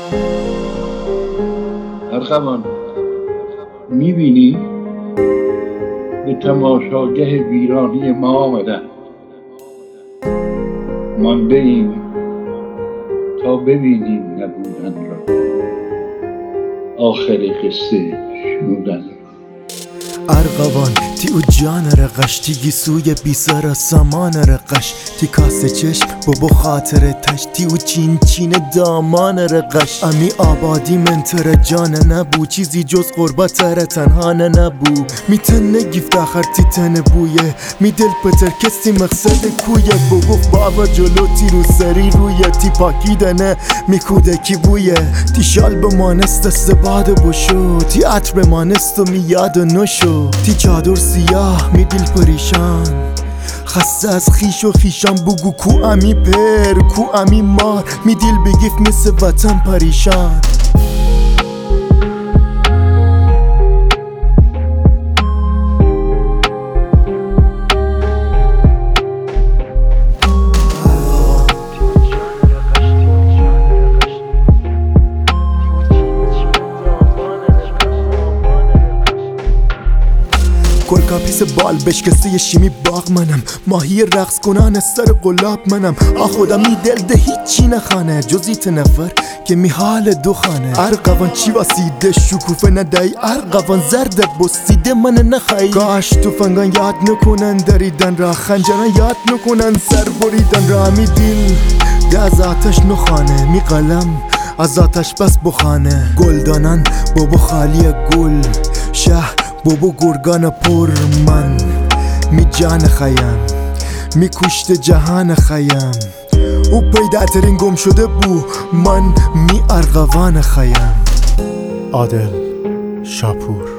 ارغوان میبینی به تماشاگه ویرانی ما آمدن. مانده ایم تا ببینیم نبودن را، آخر قصه شنودن را. ارغوان تی او جان رقش تی گیسوی بیسر سامان رقش تی کاسه چشم بابا خاطر تش تی او چین چین دامان رقش امی آبادی منتر جان نبو چیزی جز قربت تر تنها نبو می تن نگیفت آخر تی تن بویه می دل پتر کسی مقصد کویه بگفت بابا جلو تی رو سری رویه تی پاکیدنه می کوده کی بویه تی شال بمانست دست باد بشو تی عطر بمانست و می یاد نشو تی چادر سیاه می دل پریشان خسته از خیش و خیشان بگو کو امی پر کو امی مار می دل بگیف مثل وطن پریشان گل کاپیس بال بشکسته شیمی باغ منم ماهی رقص کنان از سر قلاب منم آخودم می دل ده هیچی نخانه جزیت نفر که می حال دو خانه ارغوان چی واسیده شکوفه ندهی ارغوان زرده بستیده من نخواهی کاش توفنگان یاد نکنن دریدن را خنجران یاد نکنن سر بریدن را می دل ده از آتش نخانه می قلم از آتش بس بخانه گلدانان بابا خالی گل شهر بابا گرگان پر من می جان خیم می کشت جهان خیم او پیدا ترین گم شده بو من می ارغوان خیم. عادل شاپور.